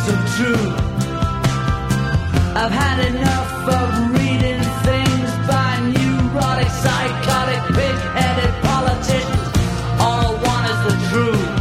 some truth. I've had enough of reading things by neurotic, psychotic, pig-headed politicians. All I want is the truth.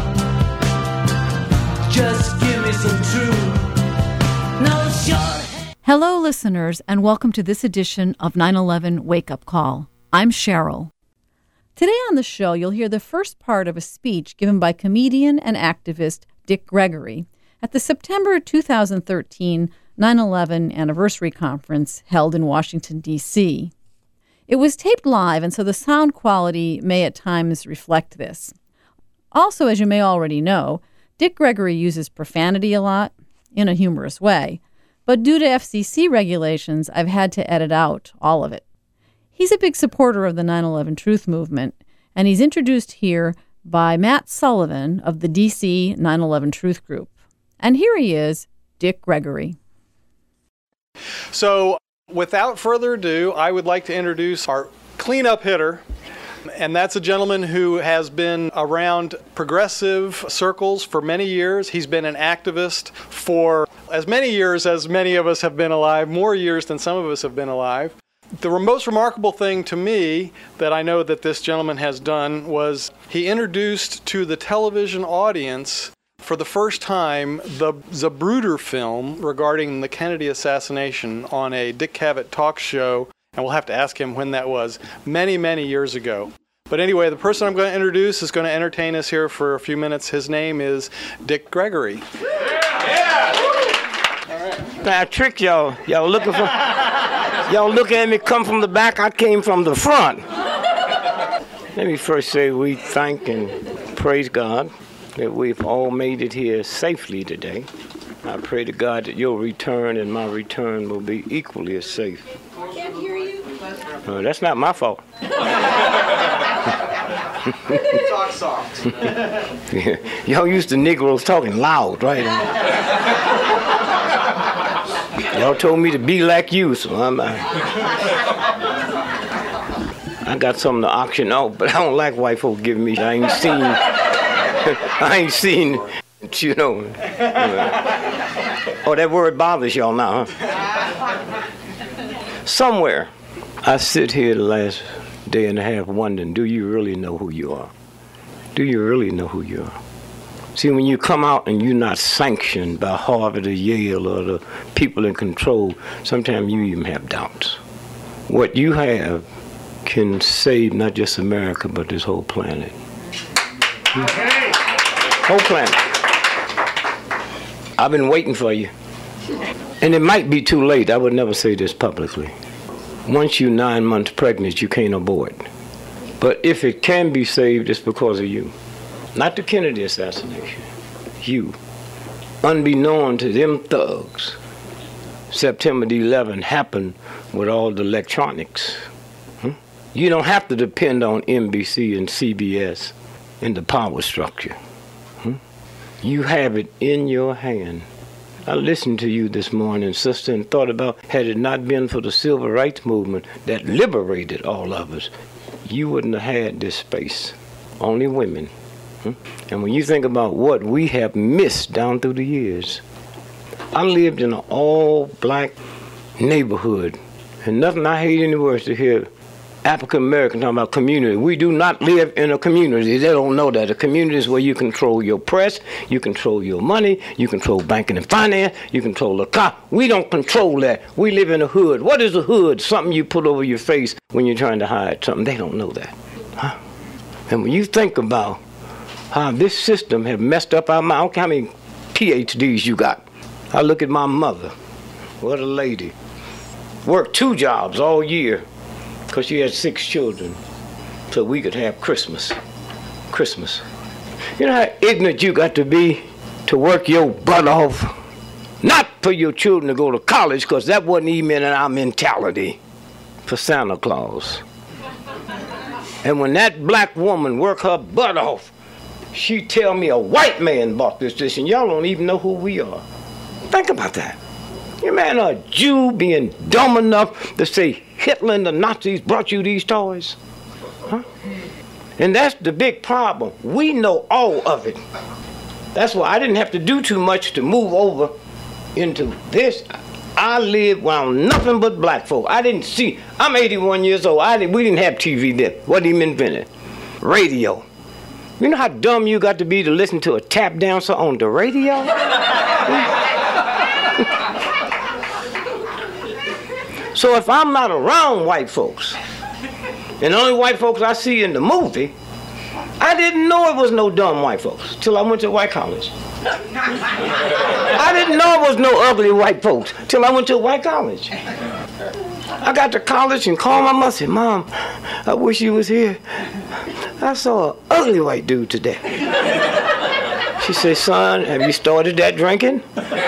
Just give me some truth. No short. Hello, listeners, and welcome to this edition of 9/11 Wake Up Call. I'm Cheryl. Today on the show, you'll hear the first part of a speech given by comedian and activist Dick Gregory at the September 2013 9/11 anniversary conference held in Washington, D.C. It was taped live, and so the sound quality may at times reflect this. Also, as you may already know, Dick Gregory uses profanity a lot, in a humorous way, but due to FCC regulations, I've had to edit out all of it. He's a big supporter of the 9/11 Truth Movement, and he's introduced here by Matt Sullivan of the DC 9/11 Truth Group. And here he is, Dick Gregory. So, without further ado, I would like to introduce our cleanup hitter, and that's a gentleman who has been around progressive circles for many years. He's been an activist for as many years as many of us have been alive, more years than some of us have been alive. The most remarkable thing to me that I know that this gentleman has done was he introduced to the television audience for the first time the Zapruder film regarding the Kennedy assassination on a Dick Cavett talk show, and we'll have to ask him when that was, many, many years ago. But anyway, the person I'm going to introduce is going to entertain us here for a few minutes. His name is Dick Gregory. Yeah! All right. I trick y'all. Y'all looking for... Y'all look at me come from the back, I came from the front. Let me first say we thank and praise God that we've all made it here safely today. I pray to God that your return and my return will be equally as safe. I can't hear you. That's not my fault. Talk soft. Yeah. Y'all used to Negroes talking loud, right? Y'all told me to be like you, so I got something to auction out, but I don't like white folk giving me. I ain't seen, you know. Oh, that word bothers y'all now, huh? Somewhere, I sit here the last day and a half wondering, do you really know who you are? Do you really know who you are? See, when you come out and you're not sanctioned by Harvard or Yale or the people in control, sometimes you even have doubts. What you have can save not just America, but this whole planet. Whole planet. I've been waiting for you. And it might be too late. I would never say this publicly. Once you're 9 months pregnant, you can't abort. But if it can be saved, it's because of you. Not the Kennedy assassination. You. Unbeknown to them thugs, September the 11th happened with all the electronics. You don't have to depend on NBC and CBS and the power structure. You have it in your hand. I listened to you this morning, sister, and thought about had it not been for the civil rights movement that liberated all of us, you wouldn't have had this space. Only women. And when you think about what we have missed down through the years, I lived in an all-black neighborhood, and nothing I hate any worse to hear African American talking about community. We do not live in a community. They don't know that. A community is where you control your press, you control your money, you control banking and finance, you control the car. We don't control that. We live in a hood. What is a hood? Something you put over your face when you're trying to hide something. They don't know that. And when you think about how this system have messed up our mind, I don't care how many PhDs you got. I look at my mother. What a lady. Worked 2 jobs all year because she had 6 children so we could have Christmas. You know how ignorant you got to be to work your butt off? Not for your children to go to college, because that wasn't even in our mentality, for Santa Claus. And when that black woman worked her butt off, she tell me a white man bought this, and y'all don't even know who we are. Think about that. You man, a Jew being dumb enough to say Hitler and the Nazis brought you these toys? And that's the big problem. We know all of it. That's why I didn't have to do too much to move over into this. I lived around nothing but black folk. I didn't see. I'm 81 years old. We didn't have TV then. Wasn't even invented. Radio. You know how dumb you got to be to listen to a tap dancer on the radio? So if I'm not around white folks, and the only white folks I see in the movie, I didn't know it was no dumb white folks till I went to white college. I didn't know it was no ugly white folks till I went to white college. I got to college and called my mother and said, Mom, I wish you was here. I saw an ugly white dude today. She said, son, have you started that drinking?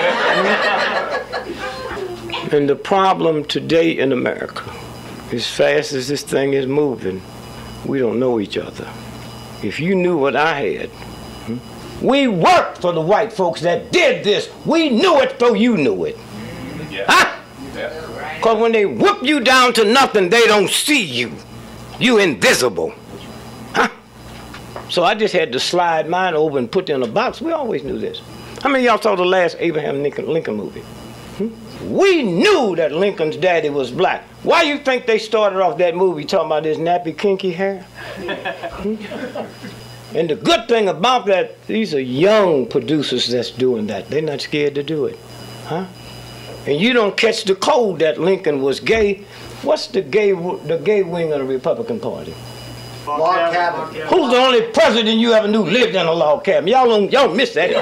And the problem today in America, as fast as this thing is moving, we don't know each other. If you knew what I had, we worked for the white folks that did this. We knew it so you knew it. Yeah. Huh? Because when they whip you down to nothing, they don't see you. You invisible. Huh? So I just had to slide mine over and put it in a box. We always knew this. How many of y'all saw the last Abraham Lincoln movie? We knew that Lincoln's daddy was black. Why you think they started off that movie talking about his nappy, kinky hair? And the good thing about that, these are young producers that's doing that. They're not scared to do it. Huh? And you don't catch the cold that Lincoln was gay. What's the gay wing of the Republican Party? Log cabin. Who's the only president you ever knew lived in a log cabin? Y'all missed that.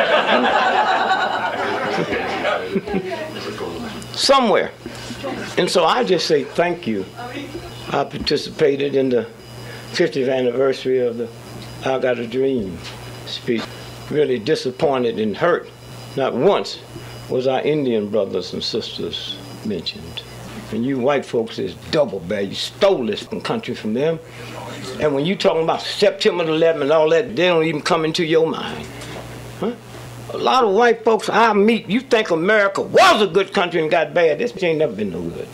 Somewhere. And so I just say thank you. I participated in the 50th anniversary of the I Got a Dream speech. Really disappointed and hurt. Not once was our Indian brothers and sisters mentioned. And you white folks is double bad. You stole this country from them. And when you talking about September 11 and all that, they don't even come into your mind. Huh? A lot of white folks I meet, you think America was a good country and got bad. This ain't never been no good.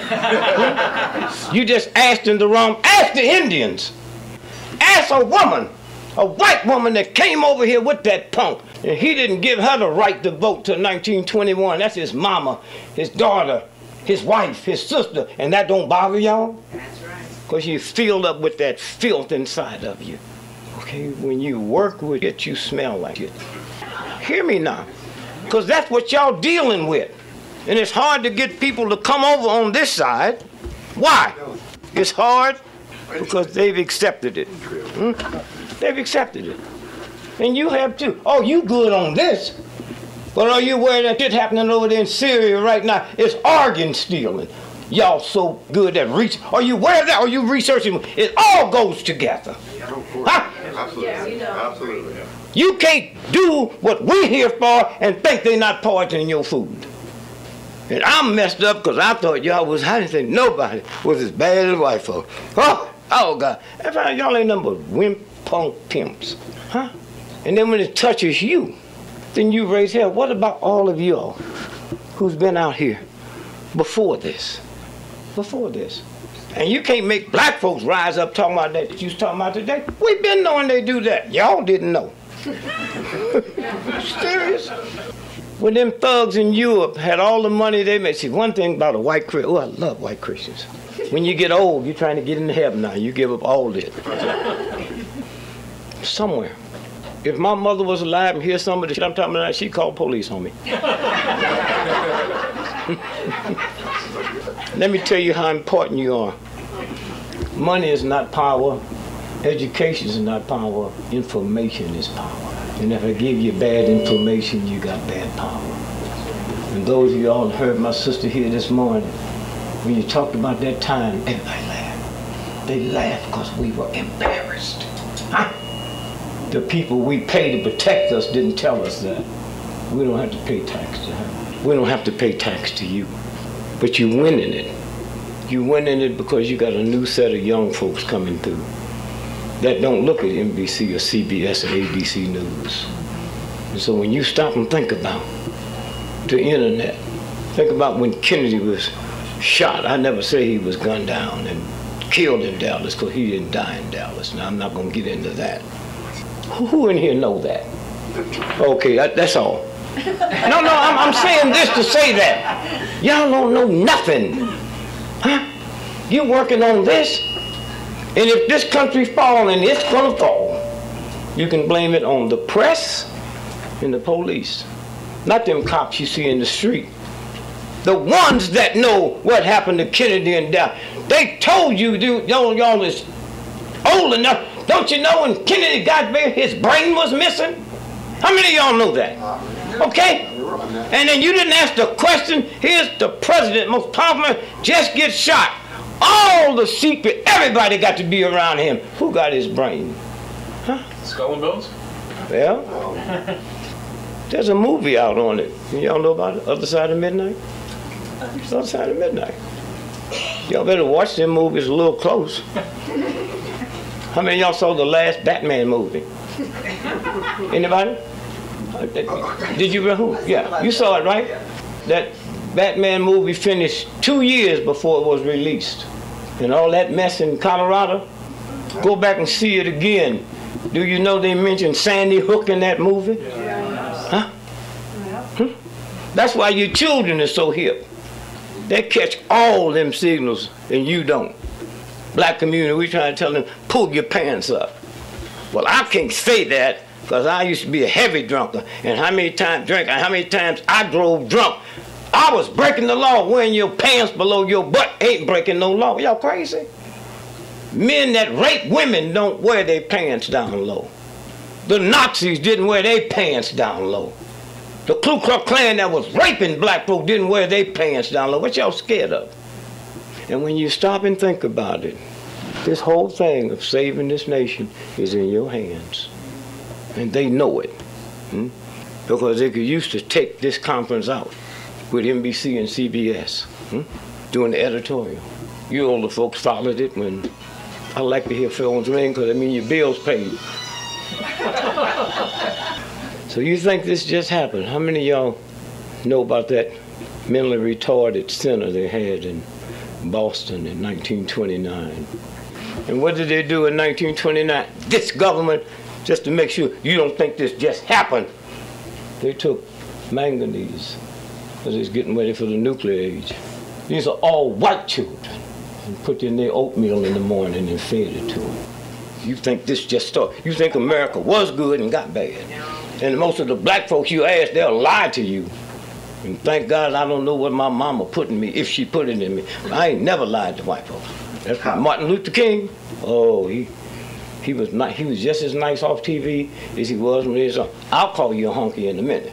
You just asked in the wrong. Ask the Indians. Ask a woman, a white woman that came over here with that punk, and he didn't give her the right to vote till 1921. That's his mama, his daughter, his wife, his sister, and that don't bother y'all? That's right. Because you filled up with that filth inside of you. Okay, when you work with it, you smell like it. Hear me now, because that's what y'all dealing with. And it's hard to get people to come over on this side. Why? It's hard because they've accepted it. They've accepted it. And you have too. Oh, you good on this. But are you aware that shit happening over there in Syria right now? It's organ stealing. Y'all so good at research. Are you aware of that? Are you researching? It all goes together. Huh? Absolutely. Yeah, you know. Absolutely. You can't do what we're here for and think they're not poisoning your food. And I'm messed up because I thought y'all was, I didn't think nobody was as bad as white folks. Oh God. Y'all ain't nothing but wimp, punk, pimps. Huh? And then when it touches you, then you raise hell. What about all of y'all who's been out here before this? Before this. And you can't make black folks rise up talking about that you was talking about today. We've been knowing they do that. Y'all didn't know. Serious? When them thugs in Europe had all the money they made. See, one thing about a white Christian, oh, I love white Christians. When you get old, you're trying to get into heaven now. You give up all this. Somewhere. If my mother was alive and hear some of the shit I'm talking about, she'd call police on me. Let me tell you how important you are. Money is not power. Education is not power. Information is power. And if I give you bad information, you got bad power. And those of you all heard my sister here this morning, when you talked about that time, everybody laughed. They laughed because we were embarrassed. Huh? The people we pay to protect us didn't tell us that. We don't have to pay tax to her. We don't have to pay tax to you. But you win in it. You win in it because you got a new set of young folks coming through that don't look at NBC or CBS or ABC News. And so when you stop and think about the internet, think about when Kennedy was shot. I never say he was gunned down and killed in Dallas because he didn't die in Dallas. Now, I'm not going to get into that. Who in here know that? Okay, that's all. No, I'm saying this to say that. Y'all don't know nothing. Huh? You working on this, and if this country falls, and it's gonna fall, you can blame it on the press and the police. Not them cops you see in the street. The ones that know what happened to Kennedy and Dow. They told you, y'all is old enough. Don't you know when Kennedy got there, his brain was missing? How many of y'all know that? Okay? And then you didn't ask the question, here's the president, most powerful man, just get shot. All the secret, everybody got to be around him. Who got his brain? Huh? Skull and Bones? Well, there's a movie out on it. Y'all know about it? Other Side of Midnight? Other Side of Midnight. Y'all better watch them movies a little close. How many of y'all saw the last Batman movie? Anybody? Did you? Who? Yeah, you saw it, right? That Batman movie finished 2 years before it was released. And all that mess in Colorado, go back and see it again. Do you know they mentioned Sandy Hook in that movie? Huh? That's why your children are so hip. They catch all them signals and you don't. Black community, we trying to tell them, pull your pants up. Well, I can't say that because I used to be a heavy drunker. And how many times I drove drunk. I was breaking the law. Wearing your pants below your butt ain't breaking no law. Y'all crazy? Men that rape women don't wear their pants down low. The Nazis didn't wear their pants down low. The Ku Klux Klan that was raping black folk didn't wear their pants down low. What y'all scared of? And when you stop and think about it, this whole thing of saving this nation is in your hands. And they know it. Because they could used to take this conference out with NBC and CBS doing the editorial. You older folks followed it when I like to hear phones ring because it means your bill's paid. So you think this just happened? How many of y'all know about that mentally retarded center they had in Boston in 1929? And what did they do in 1929? This government, just to make sure you don't think this just happened, they took manganese because it's getting ready for the nuclear age. These are all white children and put in their oatmeal in the morning and fed it to them. You think this just started. You think America was good and got bad. And most of the black folks you ask, they'll lie to you. And thank God I don't know what my mama put in me, if she put it in me. I ain't never lied to white folks. That's Martin Luther King. Oh, he was just as nice off TV as he was when he was on. I'll call you a honky in a minute.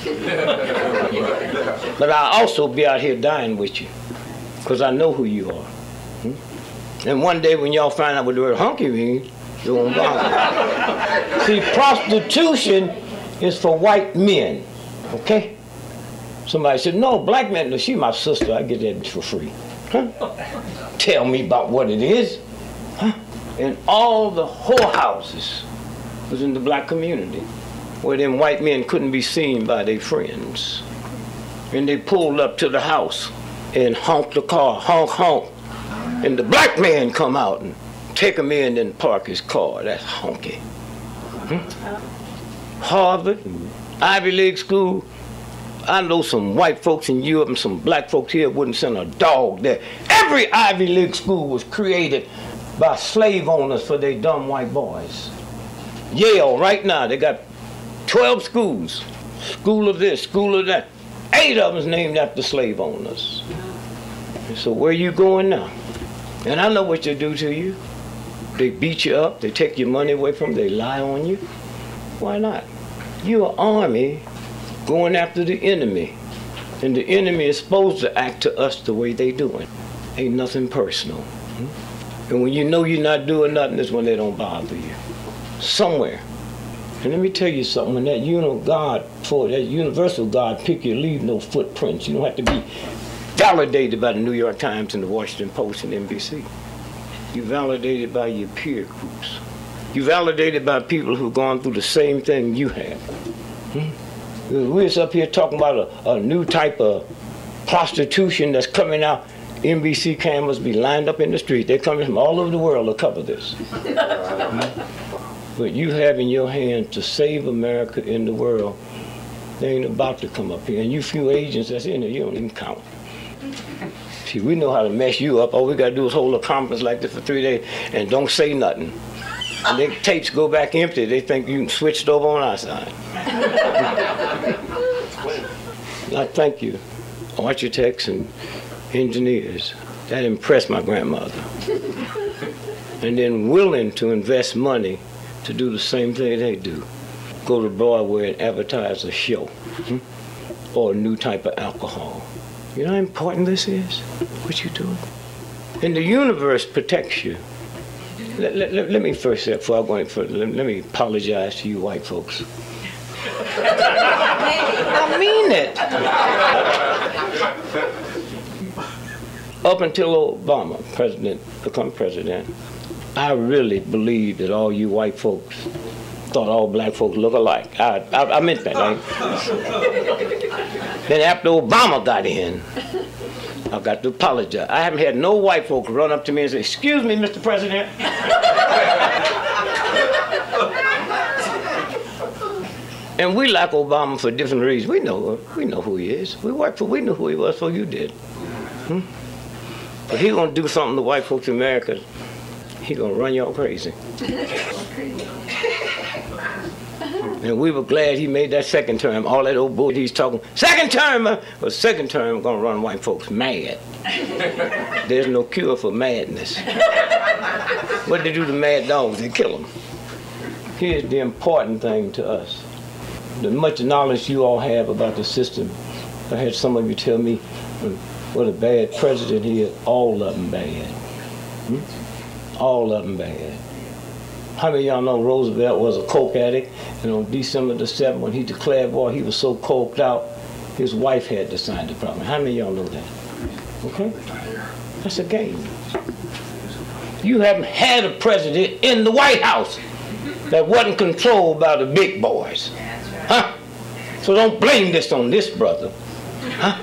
But I'll also be out here dying with you, because I know who you are. And one day when y'all find out what the word honky means, you're gonna bother. See, prostitution is for white men, okay? Somebody said, no, black men, no, she my sister, I get that for free. Huh? Tell me about what it is. Huh? And all the whorehouses was in the black community, where them white men couldn't be seen by their friends. And they pulled up to the house and honked the car, honk, honk. And the black man come out and take him in and park his car. That's honky. Harvard, Ivy League school. I know some white folks in Europe and some black folks here wouldn't send a dog there. Every Ivy League school was created by slave owners for their dumb white boys. Yale, right now, they got 12 schools. School of this, school of that. 8 of them named after slave owners. And so where you going now? And I know what they do to you. They beat you up, they take your money away from you, they lie on you. Why not? You're an army going after the enemy. And the enemy is supposed to act to us the way they doing. Ain't nothing personal. And when you know you're not doing nothing, that's when they don't bother you. Somewhere. And let me tell you something, when that universal God pick you, leave no footprints. You don't have to be validated by the New York Times and the Washington Post and NBC. You're validated by your peer groups. You're validated by people who've gone through the same thing you have. We're just up here talking about a new type of prostitution that's coming out. NBC cameras be lined up in the street. They're coming from all over the world to cover this. But you have in your hand to save America in the world. They ain't about to come up here. And you few agents that's in there, you don't even count. See, we know how to mess you up. All we got to do is hold a conference like this for 3 days and don't say nothing. And their tapes go back empty. They think you switched over on our side. I thank you, architects and engineers. That impressed my grandmother. And then willing to invest money to do the same thing they do. Go to Broadway and advertise a show or a new type of alcohol. You know how important this is, what you're doing? And the universe protects you. Let me first say, before I go any further, let me apologize to you white folks. I mean it. Up until Obama, become president, I really believed that all you white folks thought all black folks look alike. I meant that. Right? Then after Obama got in, I've got to apologize. I haven't had no white folks run up to me and say, "Excuse me, Mr. President." And we like Obama for different reasons. We know who he is. We knew who he was before you did. But he's gonna do something to white folks in America. He's gonna run y'all crazy. And we were glad he made that second term. All that old bull he's talking, second term, but second term gonna run white folks mad. There's no cure for madness. What they do to mad dogs? They kill them. Here's the important thing to us. The much knowledge you all have about the system. I had some of you tell me what a bad president he is. All of them bad. All of them bad. How many of y'all know Roosevelt was a coke addict? And on December the 7th, when he declared war, he was so coked out, his wife had to sign the promise. How many of y'all know that? Okay? That's a game. You haven't had a president in the White House that wasn't controlled by the big boys. Huh? So don't blame this on this brother. Huh?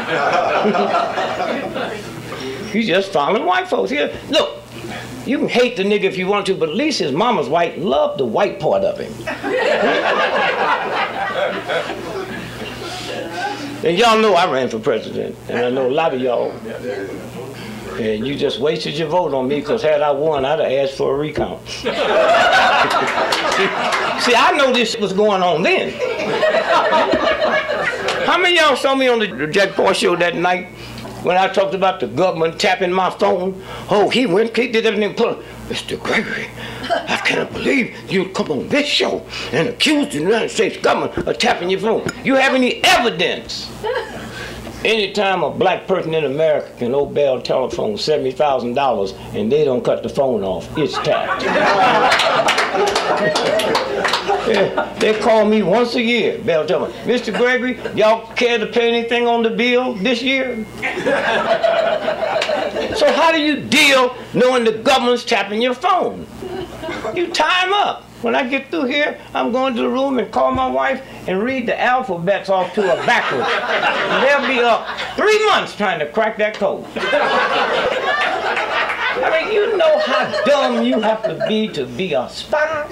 He's just following white folks here. Look, you can hate the nigga if you want to, but at least his mama's white. Love the white part of him. And y'all know I ran for president, and I know a lot of y'all. And you just wasted your vote on me, because had I won, I'd have asked for a recount. See, I know this was going on then. How many of y'all saw me on the Jack Paul show that night when I talked about the government tapping my phone? Oh, he did everything. Mr. Gregory, I cannot believe you come on this show and accuse the United States government of tapping your phone. You have any evidence? Anytime a black person in America can owe Bell Telephone $70,000 and they don't cut the phone off, it's tapped. They call me once a year, Bell Telephone. Mr. Gregory, y'all care to pay anything on the bill this year? So how do you deal knowing the government's tapping your phone? You tie them up. When I get through here, I'm going to the room and call my wife and read the alphabets off to her backwards. And they'll be up 3 months trying to crack that code. I mean, you know how dumb you have to be a spy?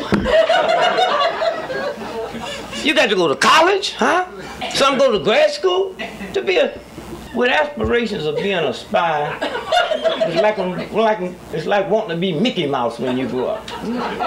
You got to go to college, huh? Some go to grad school to be with aspirations of being a spy. It's like wanting to be Mickey Mouse when you grow up.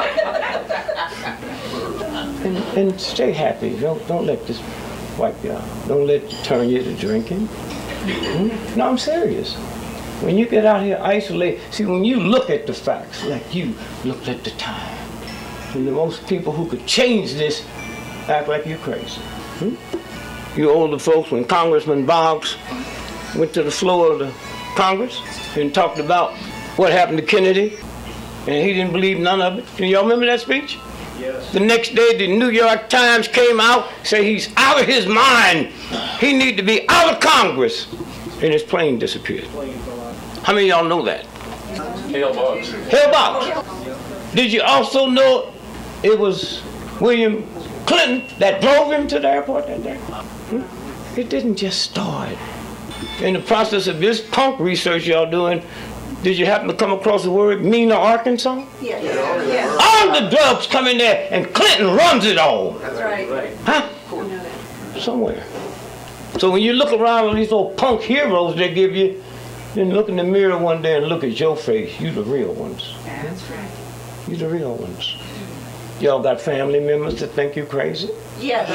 And stay happy. Don't let this wipe you out. Don't let it turn you to drinking. No, I'm serious. When you get out here isolated, see, when you look at the facts, like you looked at the time, and the most people who could change this act like you're crazy. You older folks, when Congressman Boggs went to the floor of the Congress and talked about what happened to Kennedy, and he didn't believe none of it. Do y'all remember that speech? Yes. The next day, the New York Times came out, say he's out of his mind. He need to be out of Congress. And his plane disappeared. How many of y'all know that? Hale Boggs. Hale Boggs. Did you also know it was William Clinton that drove him to the airport that day? It didn't just start. In the process of this punk research y'all doing, did you happen to come across the word Mena, Arkansas? Yes. All the drugs come in there and Clinton runs it all. That's right. Huh? Somewhere. So when you look around at these old punk heroes they give you, then look in the mirror one day and look at your face. You the real ones. That's right. You the real ones. Y'all got family members that think you crazy? Yes.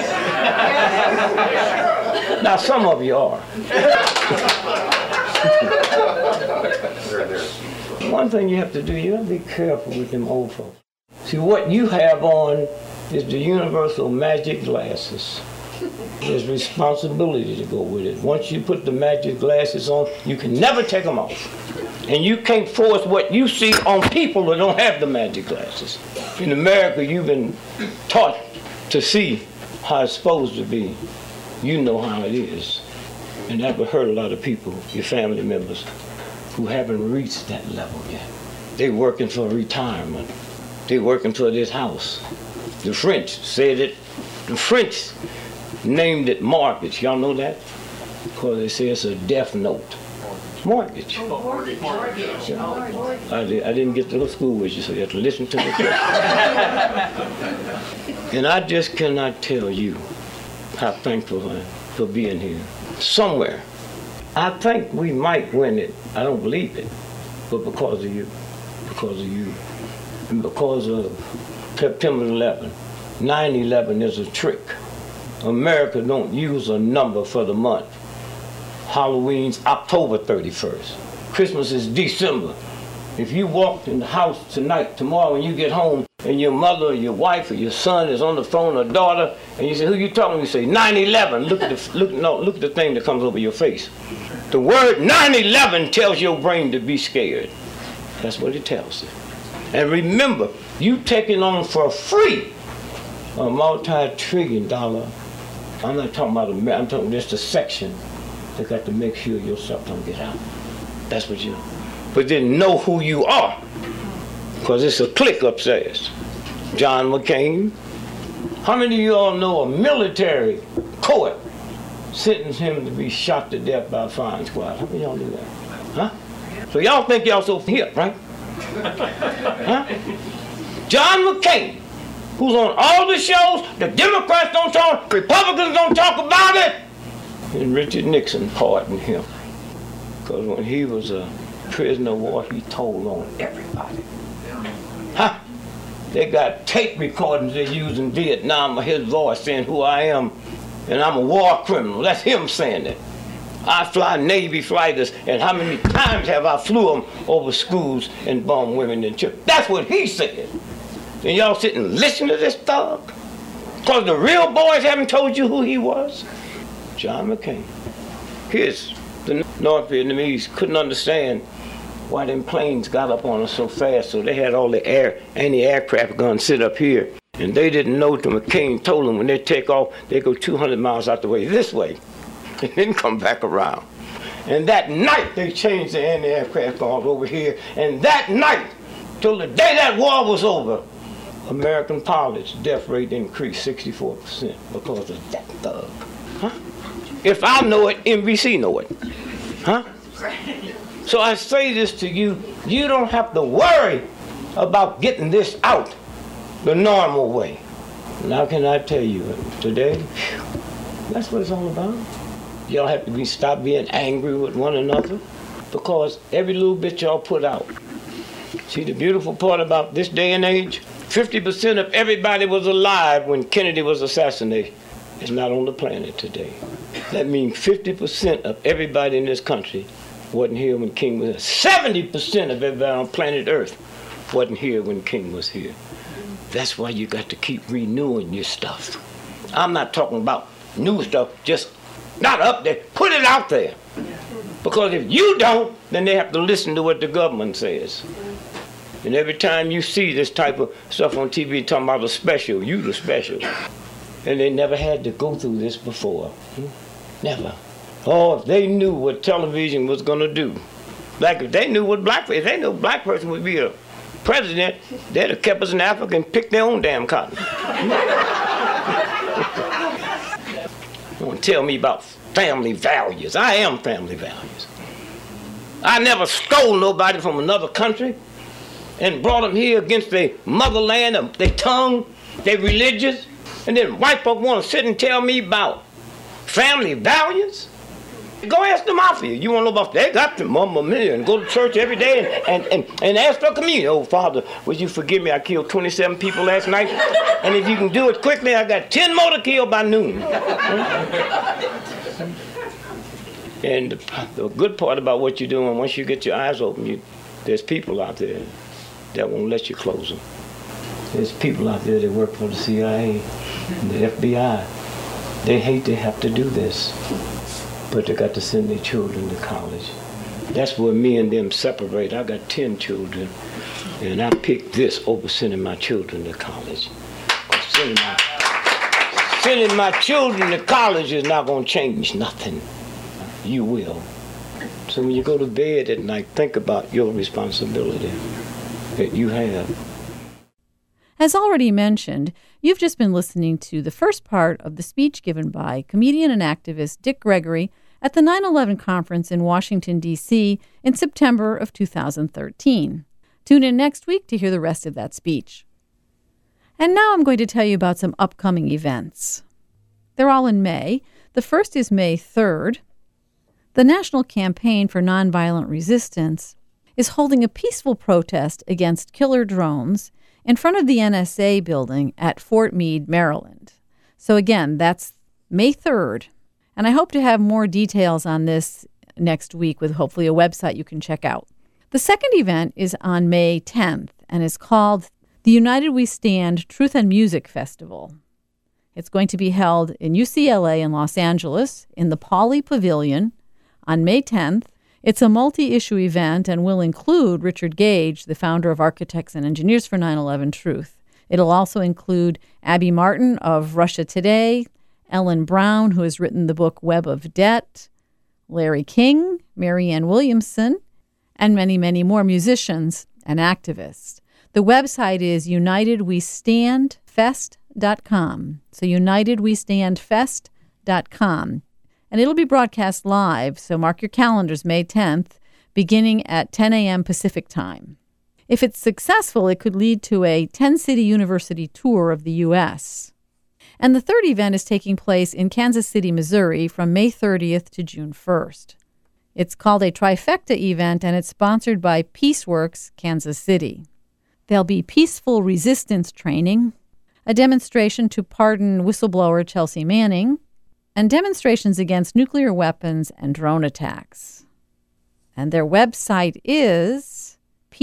Now some of you are. One thing you have to do, you have to be careful with them old folks. See, what you have on is the universal magic glasses. There's responsibility to go with it. Once you put the magic glasses on, you can never take them off. And you can't force what you see on people that don't have the magic glasses. In America, you've been taught to see how it's supposed to be. You know how it is. And that would hurt a lot of people, your family members, who haven't reached that level yet. They're working for retirement. They're working for this house. The French said it. The French named it mortgage. Y'all know that? Because they say it's a death note. Mortgage. I didn't get to go to school with you, so you have to listen to me. And I just cannot tell you how thankful I am for being here. Somewhere, I think we might win it. I don't believe it, but because of you. Because of you. And because of September 11. 9/11 is a trick. America don't use a number for the month. Halloween's October 31st. Christmas is December. If you walked in the house tonight, tomorrow when you get home, and your mother or your wife or your son is on the phone or daughter, and you say, who you talking to? You say, 9/11. Look at the thing that comes over your face. The word 9/11 tells your brain to be scared. That's what it tells you. And remember, you taking on for free a multi-trillion dollar. I'm not talking about I'm talking just a section. They got to make sure your stuff don't get out. That's what you. But then know who you are, because it's a clique upstairs. John McCain. How many of you all know a military court sentenced him to be shot to death by a firing squad? How many of y'all knew that? Huh? So y'all think y'all so hip, right? Huh? John McCain, who's on all the shows, the Democrats don't talk, Republicans don't talk about it. And Richard Nixon pardoned him. Because when he was a prisoner of war, he told on everybody. Huh? They got tape recordings they used in Vietnam of his voice saying who I am, and I'm a war criminal. That's him saying it. I fly Navy fighters, and how many times have I flew them over schools and bombed women and children? That's what he said. And y'all sit and listen to this thug? Because the real boys haven't told you who he was? John McCain. The North Vietnamese couldn't understand why them planes got up on us so fast, so they had all the anti-aircraft guns sit up here. And they didn't know till McCain told them when they take off, they go 200 miles out the way, this way, and then come back around. And that night, they changed the anti-aircraft guns over here, and that night, till the day that war was over, American pilots' death rate increased 64% because of that thug. Huh? If I know it, NBC know it. Huh? So I say this to you, you don't have to worry about getting this out the normal way. Now can I tell you today, that's what it's all about. Y'all have to stop being angry with one another, because every little bit y'all put out. See, the beautiful part about this day and age, 50% of everybody was alive when Kennedy was assassinated. It's not on the planet today. That means 50% of everybody in this country wasn't here when King was here. 70% of everybody on planet Earth wasn't here when King was here. That's why you got to keep renewing your stuff. I'm not talking about new stuff, just not up there. Put it out there. Because if you don't, then they have to listen to what the government says. And every time you see this type of stuff on TV talking about the special, you the special. And they never had to go through this before. Never. Oh, if they knew what television was going to do. Like if they knew what if they knew a black person would be a president, they'd have kept us in Africa and picked their own damn cotton. Don't tell me about family values. I am family values. I never stole nobody from another country and brought them here against their motherland, their tongue, their religion. And then white folk want to sit and tell me about family values? Go ask the mafia. You want to know about, they got the Mamma Mia and go to church every day and ask for communion. Oh, Father, would you forgive me? I killed 27 people last night. And if you can do it quickly, I got 10 more to kill by noon. And the good part about what you're doing, once you get your eyes open, there's people out there that won't let you close them. There's people out there that work for the CIA and the FBI. They hate to have to do this, but they got to send their children to college. That's where me and them separate. I got 10 children, and I picked this over sending my children to college. Sending my children to college is not going to change nothing. You will. So when you go to bed at night, think about your responsibility that you have. As already mentioned, you've just been listening to the first part of the speech given by comedian and activist Dick Gregory at the 9/11 conference in Washington, D.C. in September of 2013. Tune in next week to hear the rest of that speech. And now I'm going to tell you about some upcoming events. They're all in May. The first is May 3rd. The National Campaign for Nonviolent Resistance is holding a peaceful protest against killer drones in front of the NSA building at Fort Meade, Maryland. So again, that's May 3rd. And I hope to have more details on this next week with hopefully a website you can check out. The second event is on May 10th and is called the United We Stand Truth and Music Festival. It's going to be held in UCLA in Los Angeles in the Pauley Pavilion on May 10th. It's a multi-issue event and will include Richard Gage, the founder of Architects and Engineers for 9/11 Truth. It'll also include Abby Martin of Russia Today, Ellen Brown, who has written the book Web of Debt, Larry King, Marianne Williamson, and many, many more musicians and activists. The website is UnitedWeStandFest.com. So UnitedWeStandFest.com. And it'll be broadcast live, so mark your calendars May 10th, beginning at 10 a.m. Pacific time. If it's successful, it could lead to a 10-city university tour of the U.S. And the third event is taking place in Kansas City, Missouri from May 30th to June 1st. It's called a Trifecta event, and it's sponsored by PeaceWorks Kansas City. There'll be peaceful resistance training, a demonstration to pardon whistleblower Chelsea Manning, and demonstrations against nuclear weapons and drone attacks. And their website is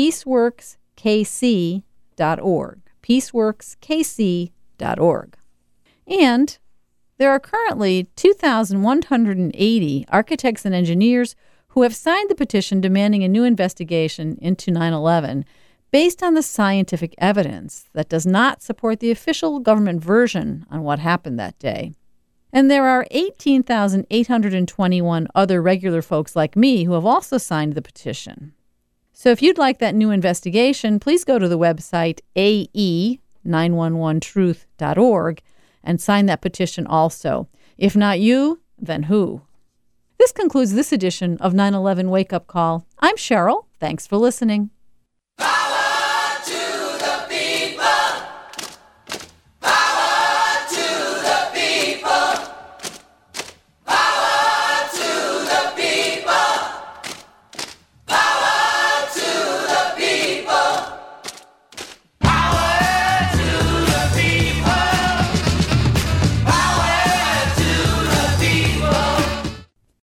peaceworkskc.org, peaceworkskc.org. And there are currently 2,180 architects and engineers who have signed the petition demanding a new investigation into 9/11 based on the scientific evidence that does not support the official government version on what happened that day. And there are 18,821 other regular folks like me who have also signed the petition. So if you'd like that new investigation, please go to the website ae911truth.org and sign that petition also. If not you, then who? This concludes this edition of 9/11 Wake Up Call. I'm Cheryl. Thanks for listening.